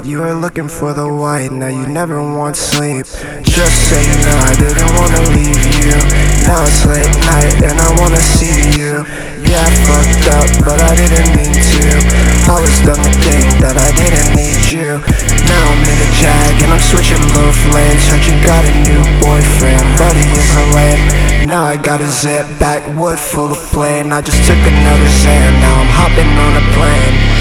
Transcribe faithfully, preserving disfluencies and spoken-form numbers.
You were looking for the white, now you never want sleep. Just say no, I didn't wanna leave you. Now it's late night and I wanna see you. Yeah, I fucked up, but I didn't mean to. I was done to think that I didn't need you. Now I'm in a Jag and I'm switching both lanes. Heard you got a new boyfriend, but he isn't lame. Now I got a zip backwood full of flame. I just took another Xan, now I'm hopping on a plane.